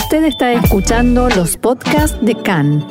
Usted está escuchando los podcasts de CAN.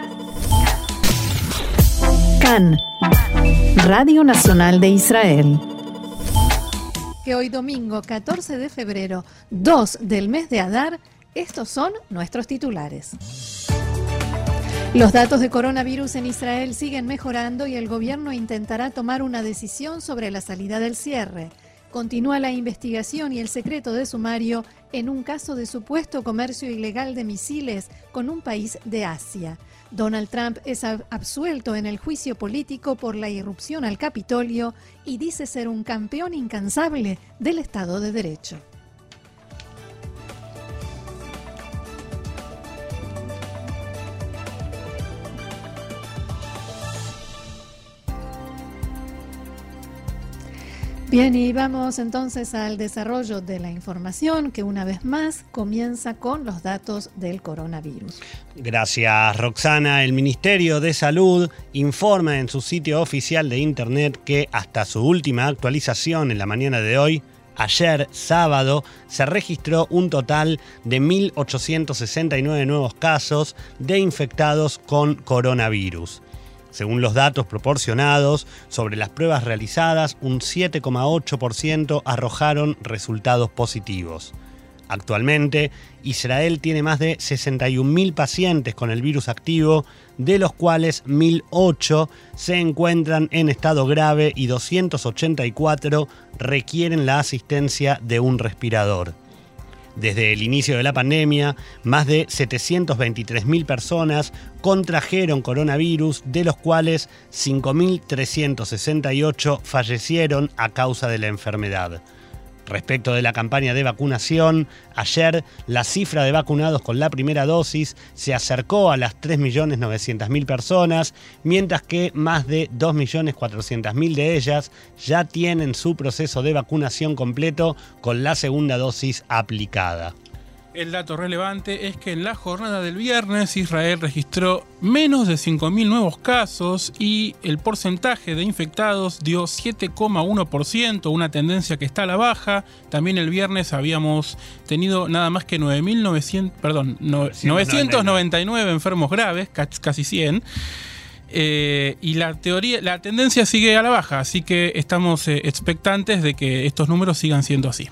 CAN, Radio Nacional de Israel. Que hoy domingo 14 de febrero, 2 del mes de Adar, estos son nuestros titulares. Los datos de coronavirus en Israel siguen mejorando y el gobierno intentará tomar una decisión sobre la salida del cierre. Continúa la investigación y el secreto de sumario en un caso de supuesto comercio ilegal de misiles con un país de Asia. Donald Trump es absuelto en el juicio político por la irrupción al Capitolio y dice ser un campeón incansable del Estado de Derecho. Bien, y vamos entonces al desarrollo de la información que una vez más comienza con los datos del coronavirus. Gracias, Roxana. El Ministerio de Salud informa en su sitio oficial de internet que hasta su última actualización en la mañana de hoy, ayer, sábado, se registró un total de 1.869 nuevos casos de infectados con coronavirus. Según los datos proporcionados sobre las pruebas realizadas, un 7,8% arrojaron resultados positivos. Actualmente, Israel tiene más de 61.000 pacientes con el virus activo, de los cuales 1.008 se encuentran en estado grave y 284 requieren la asistencia de un respirador. Desde el inicio de la pandemia, más de 723.000 personas contrajeron coronavirus, de los cuales 5.368 fallecieron a causa de la enfermedad. Respecto de la campaña de vacunación, ayer la cifra de vacunados con la primera dosis se acercó a las 3.900.000 personas, mientras que más de 2.400.000 de ellas ya tienen su proceso de vacunación completo con la segunda dosis aplicada. El dato relevante es que en la jornada del viernes Israel registró menos de 5.000 nuevos casos y el porcentaje de infectados dio 7,1%, una tendencia que está a la baja. También el viernes habíamos tenido nada más que 999 enfermos graves, casi 100. Y la tendencia sigue a la baja, así que estamos expectantes de que estos números sigan siendo así.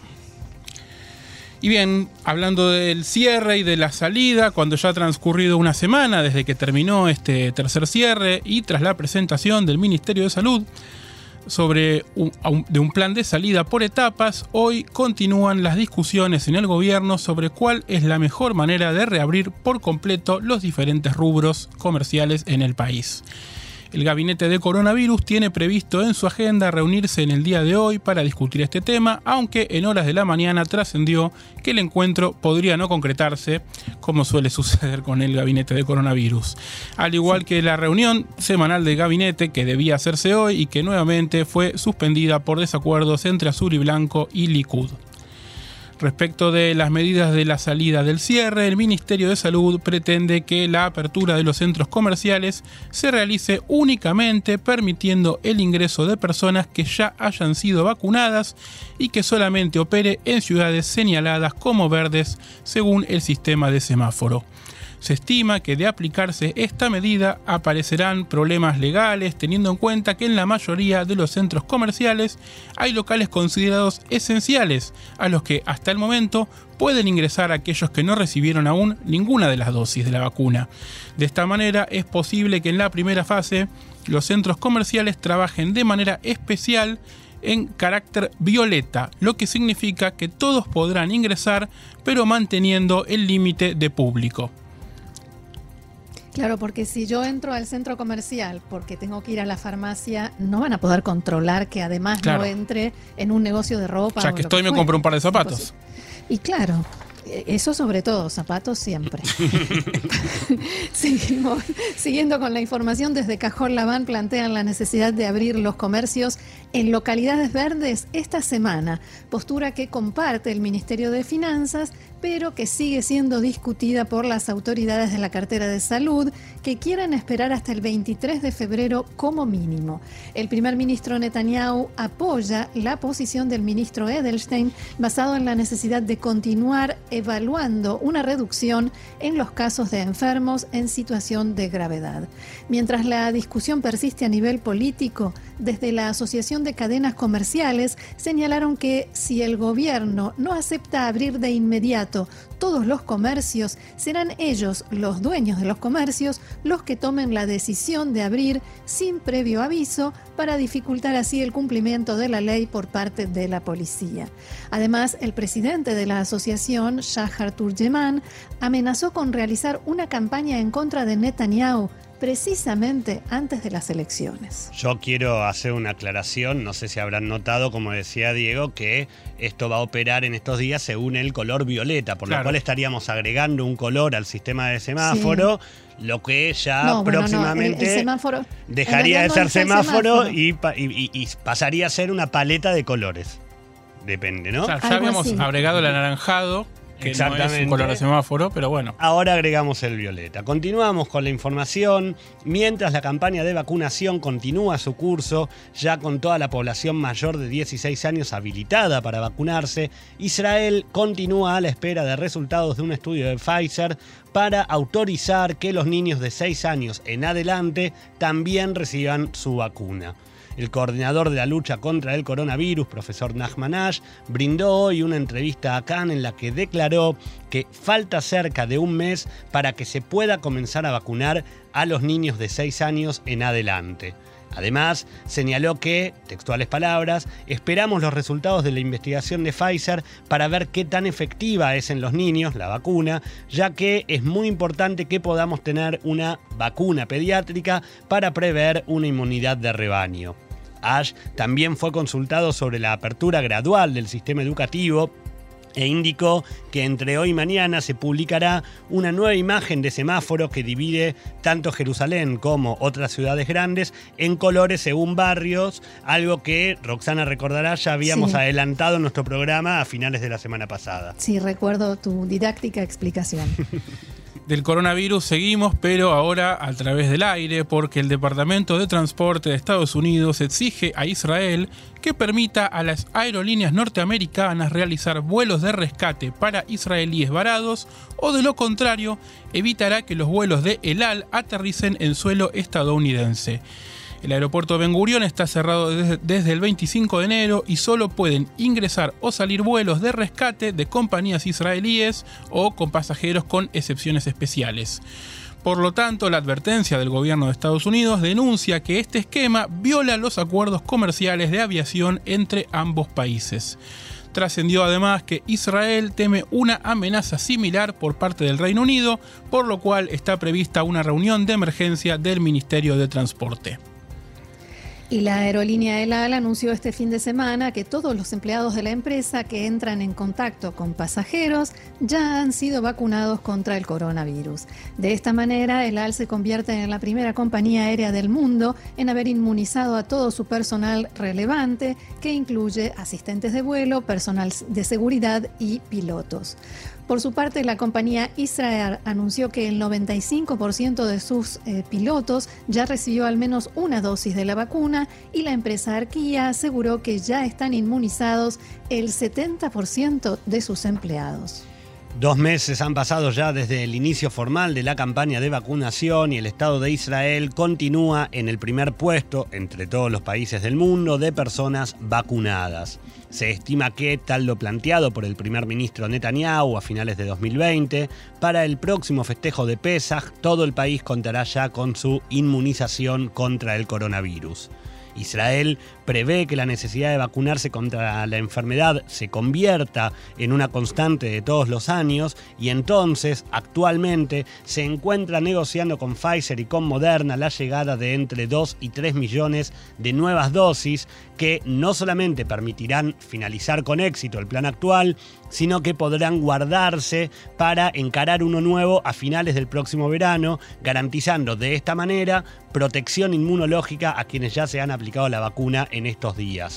Y bien, hablando del cierre y de la salida, cuando ya ha transcurrido una semana desde que terminó este tercer cierre y tras la presentación del Ministerio de Salud sobre un plan de salida por etapas, hoy continúan las discusiones en el gobierno sobre cuál es la mejor manera de reabrir por completo los diferentes rubros comerciales en el país. El gabinete de coronavirus tiene previsto en su agenda reunirse en el día de hoy para discutir este tema, aunque en horas de la mañana trascendió que el encuentro podría no concretarse, como suele suceder con el gabinete de coronavirus. Al igual que la reunión semanal del gabinete que debía hacerse hoy y que nuevamente fue suspendida por desacuerdos entre Azul y Blanco y Likud. Respecto de las medidas de la salida del cierre, el Ministerio de Salud pretende que la apertura de los centros comerciales se realice únicamente permitiendo el ingreso de personas que ya hayan sido vacunadas y que solamente opere en ciudades señaladas como verdes según el sistema de semáforo. Se estima que de aplicarse esta medida aparecerán problemas legales, teniendo en cuenta que en la mayoría de los centros comerciales hay locales considerados esenciales, a los que hasta el momento pueden ingresar aquellos que no recibieron aún ninguna de las dosis de la vacuna. De esta manera es posible que en la primera fase los centros comerciales trabajen de manera especial en carácter violeta, lo que significa que todos podrán ingresar, pero manteniendo el límite de público. Claro, porque si yo entro al centro comercial porque tengo que ir a la farmacia, no van a poder controlar que además no entre en un negogo de ropa. Ya que estoy, me compro un par de zapatos. Y claro, eso sobre todo, zapatos siempre. Siguiendo con la información, desde Cajol Labán plantean la necesidad de abrir los comercios en localidades verdes esta semana, postura que comparte el Ministerio de Finanzas, pero que sigue siendo discutida por las autoridades de la cartera de salud, que quieren esperar hasta el 23 de febrero como mínimo. El primer ministro Netanyahu apoya la posición del ministro Edelstein, basado en la necesidad de continuar evaluando una reducción en los casos de enfermos en situación de gravedad. Mientras la discusión persiste a nivel político, desde la Asociación de Cadenas Comerciales señalaron que si el gobierno no acepta abrir de inmediato todos los comercios, serán ellos, los dueños de los comercios, los que tomen la decisión de abrir sin previo aviso para dificultar así el cumplimiento de la ley por parte de la policía. Además, el presidente de la asociación, Shahar Turjeman, amenazó con realizar una campaña en contra de Netanyahu precisamente antes de las elecciones. Yo quiero hacer una aclaración, no sé si habrán notado, como decía Diego, que esto va a operar en estos días según el color violeta, por lo cual estaríamos agregando un color al sistema de semáforo, lo que ya próximamente el semáforo, dejaría de ser semáforo y pasaría a ser una paleta de colores. Depende, ¿no? O sea, ya habíamos agregado el anaranjado, que no es un color de semáforo, pero bueno. Ahora agregamos el violeta. Continuamos con la información. Mientras la campaña de vacunación continúa su curso, ya con toda la población mayor de 16 años habilitada para vacunarse, Israel continúa a la espera de resultados de un estudio de Pfizer para autorizar que los niños de 6 años en adelante también reciban su vacuna. El coordinador de la lucha contra el coronavirus, profesor Nachman Ash, brindó hoy una entrevista a Cannes en la que declaró que falta cerca de un mes para que se pueda comenzar a vacunar a los niños de 6 años en adelante. Además, señaló que, textuales palabras, esperamos los resultados de la investigación de Pfizer para ver qué tan efectiva es en los niños la vacuna, ya que es muy importante que podamos tener una vacuna pediátrica para prever una inmunidad de rebaño. Ash también fue consultado sobre la apertura gradual del sistema educativo e indicó que entre hoy y mañana se publicará una nueva imagen de semáforo que divide tanto Jerusalén como otras ciudades grandes en colores según barrios, algo que, Roxana recordará, ya habíamos adelantado en nuestro programa a finales de la semana pasada. Sí, recuerdo tu didáctica explicación. Del coronavirus seguimos, pero ahora a través del aire, porque el Departamento de Transporte de Estados Unidos exige a Israel que permita a las aerolíneas norteamericanas realizar vuelos de rescate para israelíes varados, o de lo contrario, evitará que los vuelos de El Al aterricen en suelo estadounidense. El aeropuerto Ben Gurion está cerrado desde el 25 de enero y solo pueden ingresar o salir vuelos de rescate de compañías israelíes o con pasajeros con excepciones especiales. Por lo tanto, la advertencia del gobierno de Estados Unidos denuncia que este esquema viola los acuerdos comerciales de aviación entre ambos países. Trascendió además que Israel teme una amenaza similar por parte del Reino Unido, por lo cual está prevista una reunión de emergencia del Ministerio de Transporte. Y la aerolínea El Al anunció este fin de semana que todos los empleados de la empresa que entran en contacto con pasajeros ya han sido vacunados contra el coronavirus. De esta manera, El Al se convierte en la primera compañía aérea del mundo en haber inmunizado a todo su personal relevante, que incluye asistentes de vuelo, personal de seguridad y pilotos. Por su parte, la compañía Israel anunció que el 95% de sus pilotos ya recibió al menos una dosis de la vacuna, y la empresa Arquía aseguró que ya están inmunizados el 70% de sus empleados. 2 meses han pasado ya desde el inicio formal de la campaña de vacunación y el Estado de Israel continúa en el primer puesto entre todos los países del mundo de personas vacunadas. Se estima que, tal lo planteado por el primer ministro Netanyahu a finales de 2020, para el próximo festejo de Pesaj, todo el país contará ya con su inmunización contra el coronavirus. Israel prevé que la necesidad de vacunarse contra la enfermedad se convierta en una constante de todos los años, y entonces, actualmente, se encuentra negociando con Pfizer y con Moderna la llegada de entre 2 y 3 millones de nuevas dosis que no solamente permitirán finalizar con éxito el plan actual, sino que podrán guardarse para encarar uno nuevo a finales del próximo verano, garantizando de esta manera protección inmunológica a quienes ya se han aplicado la vacuna en estos días.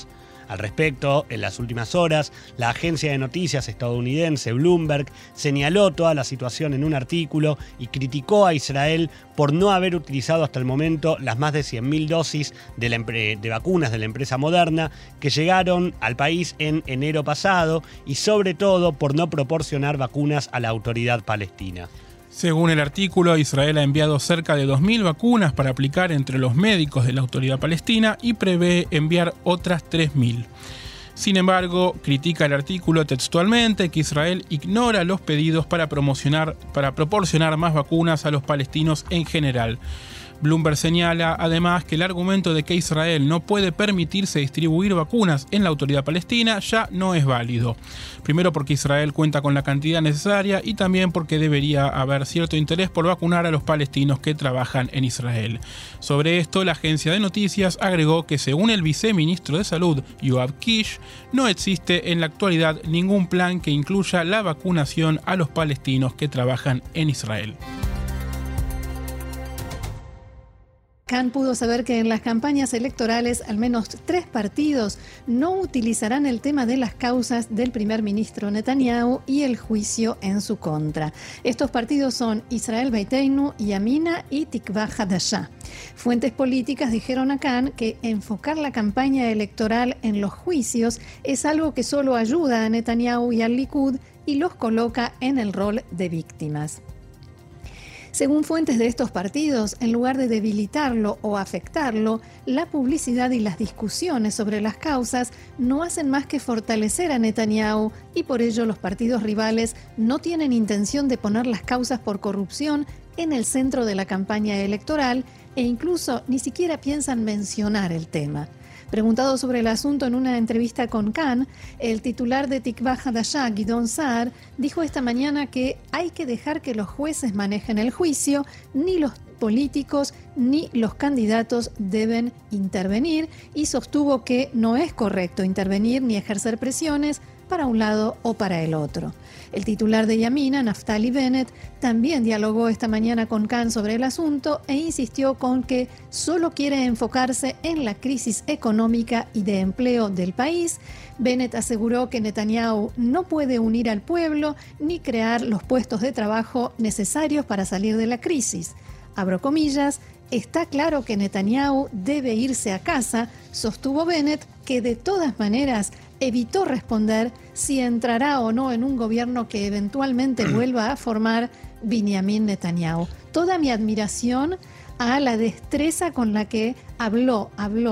Al respecto, en las últimas horas, la agencia de noticias estadounidense Bloomberg señaló toda la situación en un artículo y criticó a Israel por no haber utilizado hasta el momento las más de 100.000 dosis de vacunas de la empresa Moderna que llegaron al país en enero pasado y sobre todo por no proporcionar vacunas a la autoridad palestina. Según el artículo, Israel ha enviado cerca de 2.000 vacunas para aplicar entre los médicos de la autoridad palestina y prevé enviar otras 3.000. Sin embargo, critica el artículo textualmente que Israel ignora los pedidos para proporcionar más vacunas a los palestinos en general. Bloomberg señala además que el argumento de que Israel no puede permitirse distribuir vacunas en la autoridad palestina ya no es válido. Primero porque Israel cuenta con la cantidad necesaria y también porque debería haber cierto interés por vacunar a los palestinos que trabajan en Israel. Sobre esto, la agencia de noticias agregó que según el viceministro de Salud, Yoav Kish, no existe en la actualidad ningún plan que incluya la vacunación a los palestinos que trabajan en Israel. Kan pudo saber que en las campañas electorales al menos 3 partidos no utilizarán el tema de las causas del primer ministro Netanyahu y el juicio en su contra. Estos partidos son Israel Beiteinu, Yamina y Tikva Hadashah. Fuentes políticas dijeron a Kan que enfocar la campaña electoral en los juicios es algo que solo ayuda a Netanyahu y al Likud y los coloca en el rol de víctimas. Según fuentes de estos partidos, en lugar de debilitarlo o afectarlo, la publicidad y las discusiones sobre las causas no hacen más que fortalecer a Netanyahu y por ello los partidos rivales no tienen intención de poner las causas por corrupción en el centro de la campaña electoral e incluso ni siquiera piensan mencionar el tema. Preguntado sobre el asunto en una entrevista con Kan, el titular de Tikva Hadashah, Gideon Saar, dijo esta mañana que hay que dejar que los jueces manejen el juicio, ni los políticos ni los candidatos deben intervenir y sostuvo que no es correcto intervenir ni ejercer presiones para un lado o para el otro. El titular de Yamina, Naftali Bennett, también dialogó esta mañana con Kan sobre el asunto e insistió con que solo quiere enfocarse en la crisis económica y de empleo del país. Bennett aseguró que Netanyahu no puede unir al pueblo ni crear los puestos de trabajo necesarios para salir de la crisis. Abro comillas, está claro que Netanyahu debe irse a casa, sostuvo Bennett, que de todas maneras evitó responder si entrará o no en un gobierno que eventualmente vuelva a formar Binyamin Netanyahu. Toda mi admiración a la destreza con la que habló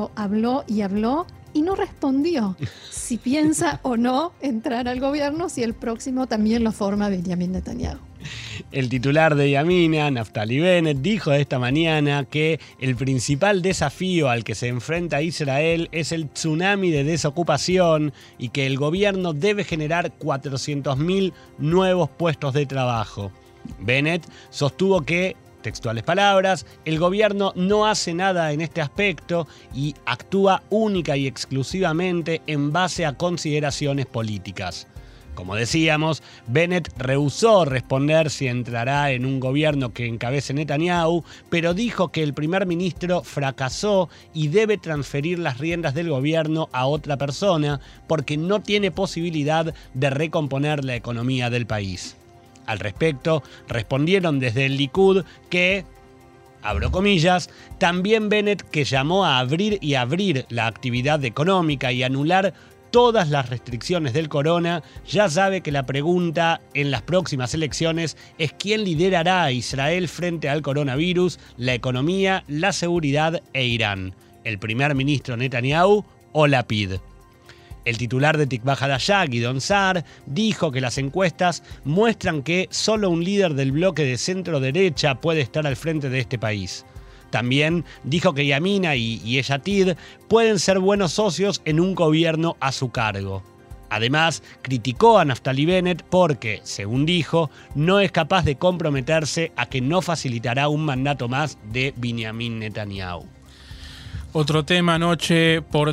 y no respondió si piensa o no entrar al gobierno si el próximo también lo forma Binyamin Netanyahu. El titular de Yamina, Naftali Bennett, dijo esta mañana que el principal desafío al que se enfrenta Israel es el tsunami de desocupación y que el gobierno debe generar 400.000 nuevos puestos de trabajo. Bennett sostuvo que, textuales palabras, el gobierno no hace nada en este aspecto y actúa única y exclusivamente en base a consideraciones políticas. Como decíamos, Bennett rehusó responder si entrará en un gobierno que encabece Netanyahu, pero dijo que el primer ministro fracasó y debe transferir las riendas del gobierno a otra persona porque no tiene posibilidad de recomponer la economía del país. Al respecto, respondieron desde el Likud que, abro comillas, también Bennett, que llamó a abrir la actividad económica y anular todas las restricciones del corona, ya sabe que la pregunta en las próximas elecciones es quién liderará a Israel frente al coronavirus, la economía, la seguridad e Irán, el primer ministro Netanyahu o Lapid. El titular de Tikva Hadashah, Gideon Saar, dijo que las encuestas muestran que solo un líder del bloque de centro-derecha puede estar al frente de este país. También dijo que Yamina y Yesh Atid pueden ser buenos socios en un gobierno a su cargo. Además, criticó a Naftali Bennett porque, según dijo, no es capaz de comprometerse a que no facilitará un mandato más de Binyamin Netanyahu. Otro tema anoche, por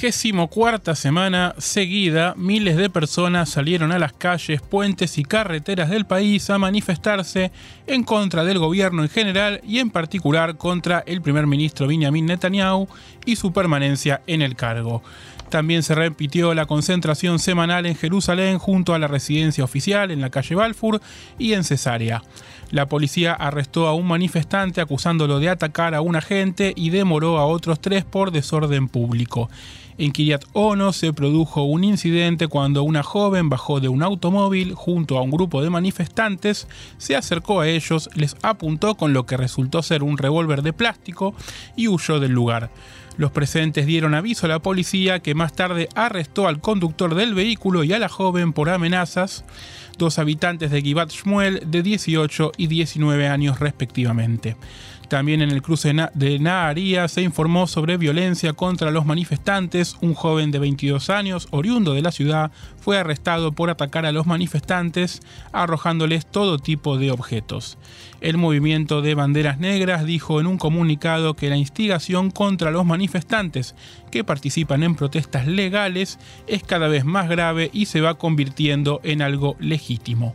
34ª semana seguida, miles de personas salieron a las calles, puentes y carreteras del país a manifestarse en contra del gobierno en general y en particular contra el primer ministro Binyamin Netanyahu y su permanencia en el cargo. También se repitió la concentración semanal en Jerusalén junto a la residencia oficial en la calle Balfour y en Cesarea. La policía arrestó a un manifestante acusándolo de atacar a un agente y demoró a otros 3 por desorden público. En Kiryat Ono se produjo un incidente cuando una joven bajó de un automóvil junto a un grupo de manifestantes, se acercó a ellos, les apuntó con lo que resultó ser un revólver de plástico y huyó del lugar. Los presentes dieron aviso a la policía, que más tarde arrestó al conductor del vehículo y a la joven por amenazas, 2 habitantes de Givat Shmuel de 18 y 19 años respectivamente. También en el cruce de Naharía se informó sobre violencia contra los manifestantes. Un joven de 22 años, oriundo de la ciudad, fue arrestado por atacar a los manifestantes, arrojándoles todo tipo de objetos. El movimiento de Banderas Negras dijo en un comunicado que la instigación contra los manifestantes que participan en protestas legales es cada vez más grave y se va convirtiendo en algo legítimo.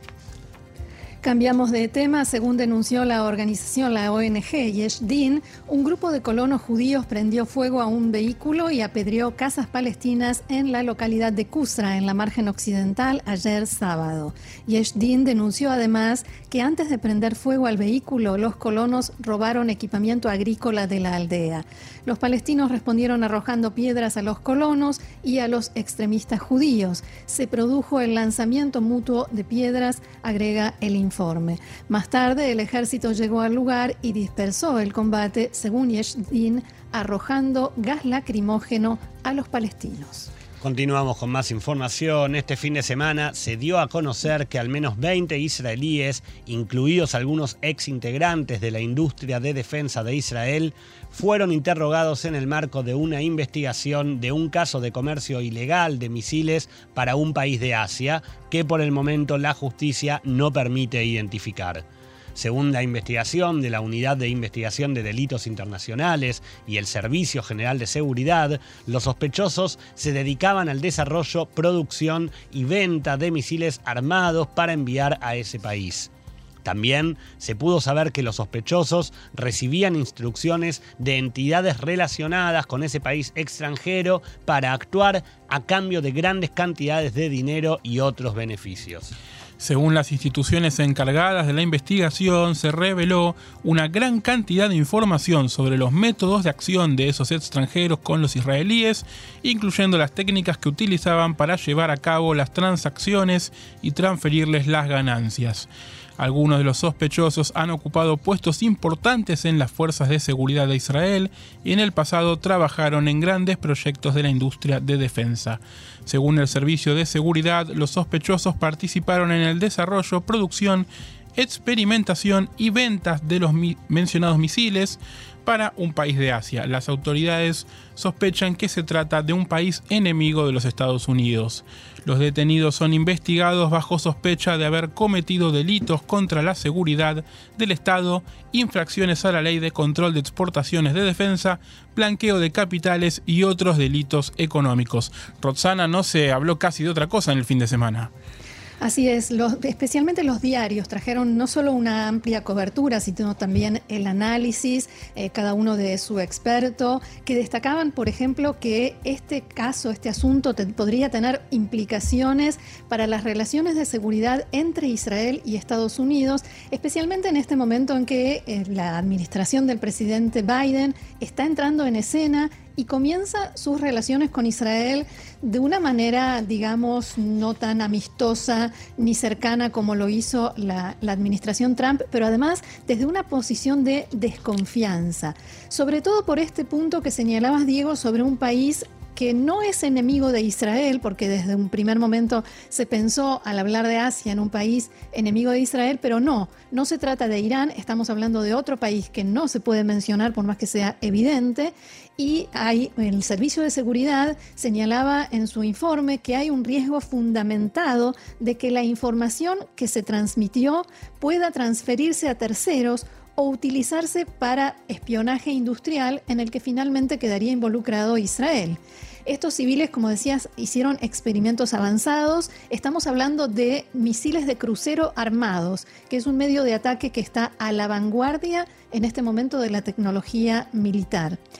Cambiamos de tema. Según denunció la organización, la ONG Yesh Din, un grupo de colonos judíos prendió fuego a un vehículo y apedreó casas palestinas en la localidad de Kusra, en la margen occidental, ayer sábado. Yesh Din denunció además que antes de prender fuego al vehículo, los colonos robaron equipamiento agrícola de la aldea. Los palestinos respondieron arrojando piedras a los colonos y a los extremistas judíos. Se produjo el lanzamiento mutuo de piedras, agrega el informe. Más tarde, el ejército llegó al lugar y dispersó el combate, según Yesh Din, arrojando gas lacrimógeno a los palestinos. Continuamos con más información. Este fin de semana se dio a conocer que al menos 20 israelíes, incluidos algunos exintegrantes de la industria de defensa de Israel, fueron interrogados en el marco de una investigación de un caso de comercio ilegal de misiles para un país de Asia que por el momento la justicia no permite identificar. Según la investigación de la Unidad de Investigación de Delitos Internacionales y el Servicio General de Seguridad, los sospechosos se dedicaban al desarrollo, producción y venta de misiles armados para enviar a ese país. También se pudo saber que los sospechosos recibían instrucciones de entidades relacionadas con ese país extranjero para actuar a cambio de grandes cantidades de dinero y otros beneficios. Según las instituciones encargadas de la investigación, se reveló una gran cantidad de información sobre los métodos de acción de esos extranjeros con los israelíes, incluyendo las técnicas que utilizaban para llevar a cabo las transacciones y transferirles las ganancias. Algunos de los sospechosos han ocupado puestos importantes en las fuerzas de seguridad de Israel y en el pasado trabajaron en grandes proyectos de la industria de defensa. Según el Servicio de Seguridad, los sospechosos participaron en el desarrollo, producción, experimentación y ventas de los mencionados misiles para un país de Asia. Las autoridades sospechan que se trata de un país enemigo de los Estados Unidos. Los detenidos son investigados bajo sospecha de haber cometido delitos contra la seguridad del Estado, infracciones a la ley de control de exportaciones de defensa, blanqueo de capitales y otros delitos económicos. Roxana, no se habló casi de otra cosa en el fin de semana. Así es, especialmente los diarios trajeron no solo una amplia cobertura, sino también el análisis, cada uno de su experto, que destacaban, por ejemplo, que este caso, este asunto podría tener implicaciones para las relaciones de seguridad entre Israel y Estados Unidos, especialmente en este momento en que la administración del presidente Biden está entrando en escena y comienza sus relaciones con Israel de una manera, digamos, no tan amistosa ni cercana como lo hizo la administración Trump, pero además desde una posición de desconfianza. Sobre todo por este punto que señalabas, Diego, sobre un país que no es enemigo de Israel, porque desde un primer momento se pensó al hablar de Asia en un país enemigo de Israel, pero no se trata de Irán, estamos hablando de otro país que no se puede mencionar por más que sea evidente, y el Servicio de Seguridad señalaba en su informe que hay un riesgo fundamentado de que la información que se transmitió pueda transferirse a terceros o utilizarse para espionaje industrial en el que finalmente quedaría involucrado Israel. Estos civiles, como decías, hicieron experimentos avanzados. Estamos hablando de misiles de crucero armados, que es un medio de ataque que está a la vanguardia en este momento de la tecnología militar.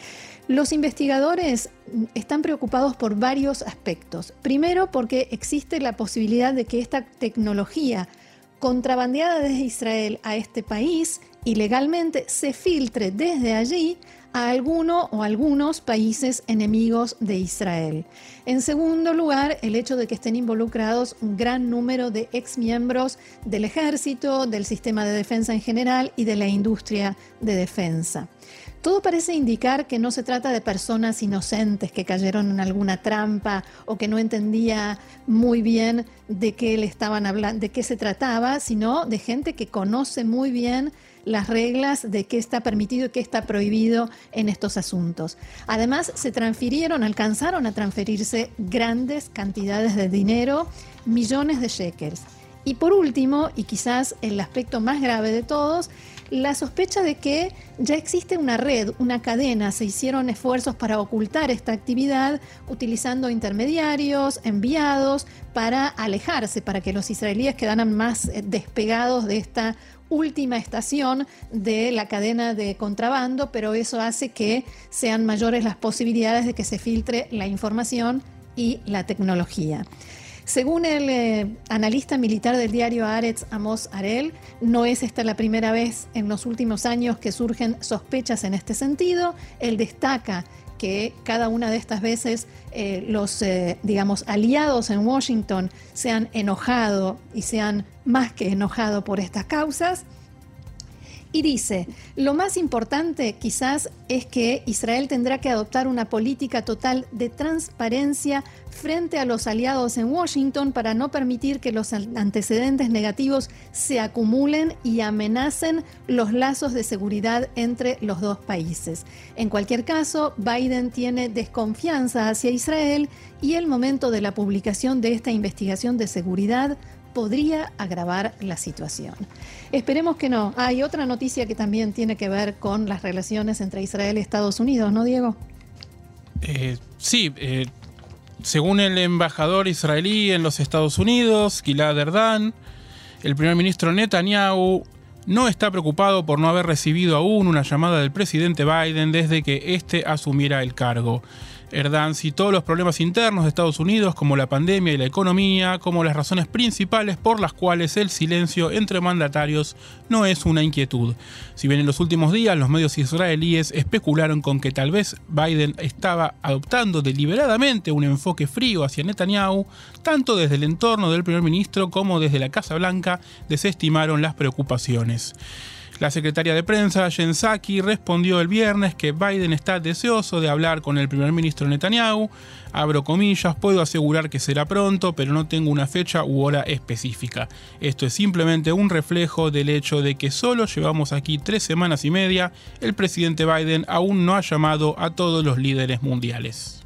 Los investigadores están preocupados por varios aspectos. Primero, porque existe la posibilidad de que esta tecnología contrabandeada desde Israel a este país ilegalmente se filtre desde allí a alguno o algunos países enemigos de Israel. En segundo lugar, el hecho de que estén involucrados un gran número de exmiembros del ejército, del sistema de defensa en general y de la industria de defensa. Todo parece indicar que no se trata de personas inocentes que cayeron en alguna trampa o que no entendía muy bien de qué le estaban hablando, de qué se trataba, sino de gente que conoce muy bien las reglas de qué está permitido y qué está prohibido en estos asuntos. Además, alcanzaron a transferirse grandes cantidades de dinero, millones de shekels. Y por último, y quizás el aspecto más grave de todos, la sospecha de que ya existe una red, una cadena, se hicieron esfuerzos para ocultar esta actividad utilizando intermediarios, enviados, para alejarse, para que los israelíes quedaran más despegados de esta última estación de la cadena de contrabando, pero eso hace que sean mayores las posibilidades de que se filtre la información y la tecnología. Según el analista militar del diario Haaretz, Amos Harel, no es esta la primera vez en los últimos años que surgen sospechas en este sentido. Él destaca que cada una de estas veces los aliados en Washington se han enojado y se han más que enojado por estas causas. Y dice, lo más importante quizás es que Israel tendrá que adoptar una política total de transparencia frente a los aliados en Washington para no permitir que los antecedentes negativos se acumulen y amenacen los lazos de seguridad entre los dos países. En cualquier caso, Biden tiene desconfianza hacia Israel y el momento de la publicación de esta investigación de seguridad podría agravar la situación. Esperemos que no. Hay otra noticia que también tiene que ver con las relaciones entre Israel y Estados Unidos, ¿no, Diego? Sí, según el embajador israelí en los Estados Unidos, Gilad Erdan, el primer ministro Netanyahu no está preocupado por no haber recibido aún una llamada del presidente Biden desde que éste asumiera el cargo. Erdan citó los problemas internos de Estados Unidos, como la pandemia y la economía, como las razones principales por las cuales el silencio entre mandatarios no es una inquietud. Si bien en los últimos días los medios israelíes especularon con que tal vez Biden estaba adoptando deliberadamente un enfoque frío hacia Netanyahu, tanto desde el entorno del primer ministro como desde la Casa Blanca desestimaron las preocupaciones. La secretaria de prensa, Jen Psaki, respondió el viernes que Biden está deseoso de hablar con el primer ministro Netanyahu. Abro comillas, puedo asegurar que será pronto, pero no tengo una fecha u hora específica. Esto es simplemente un reflejo del hecho de que solo llevamos aquí 3 semanas y media. El presidente Biden aún no ha llamado a todos los líderes mundiales.